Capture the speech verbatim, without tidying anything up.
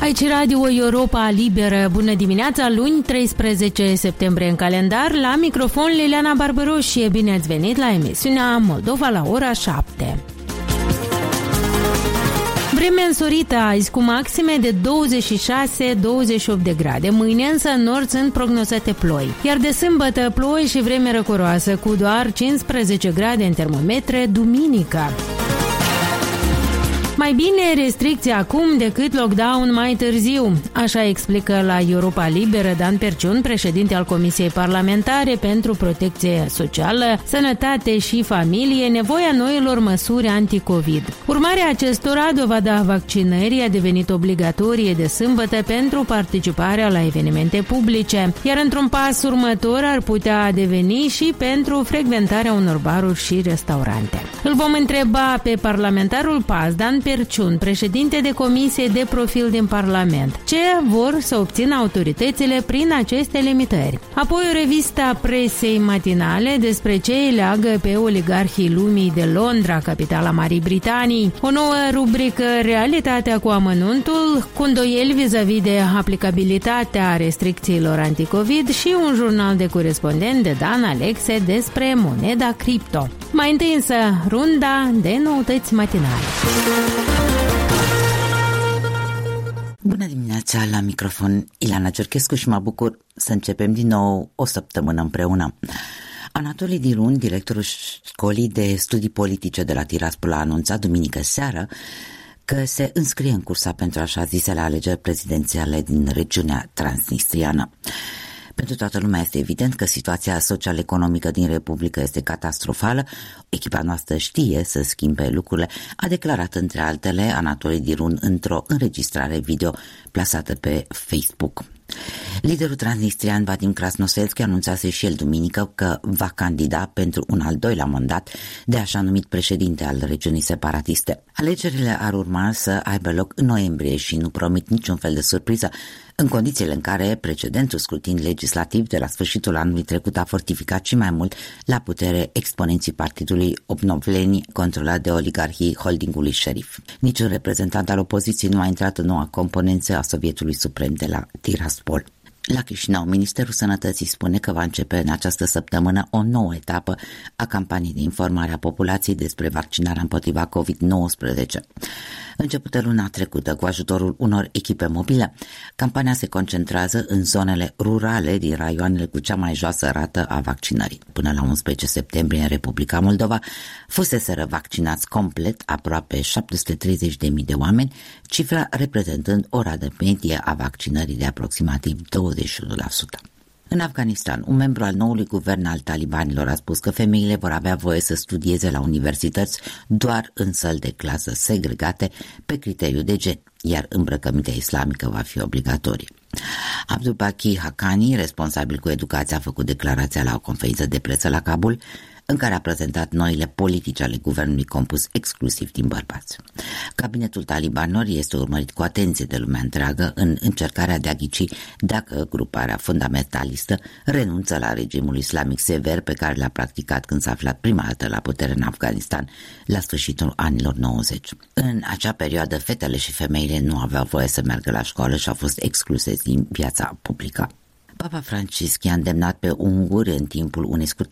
Aici Radio Europa Liberă. Bună dimineața, luni treisprezece septembrie în calendar. La microfon Liliana Barbaroșie. Bine ați venit la emisiunea Moldova la ora șapte. Vreme însorită azi cu maxime de douăzeci și șase douăzeci și opt de grade. Mâine însă în nord sunt prognozate ploi. Iar de sâmbătă ploi și vreme răcoroasă cu doar cincisprezece grade în termometre duminica. Mai bine restricții acum decât lockdown mai târziu. Așa explică la Europa Liberă Dan Perciun, președinte al Comisiei Parlamentare pentru Protecție Socială, Sănătate și Familie, nevoia noilor măsuri anti-Covid. Urmarea acestora, dovada vaccinării a devenit obligatorie de sâmbătă pentru participarea la evenimente publice, iar într-un pas următor ar putea deveni și pentru frecventarea unor baruri și restaurante. Îl vom întreba pe parlamentarul P A S, Dan Perciun, președinte de Comisie de Profil din Parlament, ce vor să obțină autoritățile prin aceste limitări. Apoi o revistă a presei matinale despre ce îi leagă pe oligarhii lumii de Londra, capitala Marii Britanii, o nouă rubrică Realitatea cu amănuntul, cu îndoieli vis-a-vis de aplicabilitatea restricțiilor anticovid și un jurnal de corespondent de Dan Alexe despre moneda cripto. Mai întâi însă, runda de noutăți matinale. Bună dimineața, la microfon Ilana Cerchescu și mă bucur să începem din nou o săptămână împreună. Anatolii Dirun, directorul școlii de studii politice de la Tiraspol, a anunțat duminică seară că se înscrie în cursa pentru așa zisele alegeri prezidențiale din regiunea transnistriană. Pentru toată lumea este evident că situația social-economică din Republică este catastrofală. Echipa noastră știe să schimbe lucrurile, a declarat între altele Anatolii Dirun într-o înregistrare video plasată pe Facebook. Liderul transnistrian Vadim Krasnoselski anunțase și el duminică că va candida pentru un al doilea mandat de așa numit președinte al regiunii separatiste. Alegerile ar urma să aibă loc în noiembrie și nu promit niciun fel de surpriză, în condițiile în care precedentul scrutin legislativ de la sfârșitul anului trecut a fortificat și mai mult la putere exponenții partidului Obnovleni, controlat de oligarhii holdingului Șerif. Niciun reprezentant al opoziției nu a intrat în noua componență a Sovietului Suprem de la Tiraspol. La Chișinău, Ministerul Sănătății spune că va începe în această săptămână o nouă etapă a campaniei de informare a populației despre vaccinarea împotriva covid nouăsprezece. Începută luna trecută cu ajutorul unor echipe mobile, campania se concentrează în zonele rurale din raioanele cu cea mai joasă rată a vaccinării. Până la unsprezece septembrie în Republica Moldova fuseseră vaccinați complet aproape șapte sute treizeci de mii de oameni, cifra reprezentând o rată medie a vaccinării de aproximativ douăzeci și unu la sută. În Afganistan, un membru al noului guvern al talibanilor a spus că femeile vor avea voie să studieze la universități doar în săli de clasă segregate pe criteriu de gen, iar îmbrăcămintea islamică va fi obligatorie. Abdul Baki Haqqani, responsabil cu educația, a făcut declarația la o conferință de presă la Kabul, în care a prezentat noile politici ale guvernului compus exclusiv din bărbați. Cabinetul talibanilor este urmărit cu atenție de lumea întreagă în încercarea de a ghici dacă gruparea fundamentalistă renunță la regimul islamic sever pe care l-a practicat când s-a aflat prima dată la putere în Afganistan la sfârșitul anilor nouăzeci. În acea perioadă, fetele și femeile nu aveau voie să meargă la școală și au fost excluse din viața publică. Papa Francisc i-a îndemnat pe unguri în timpul unei scurte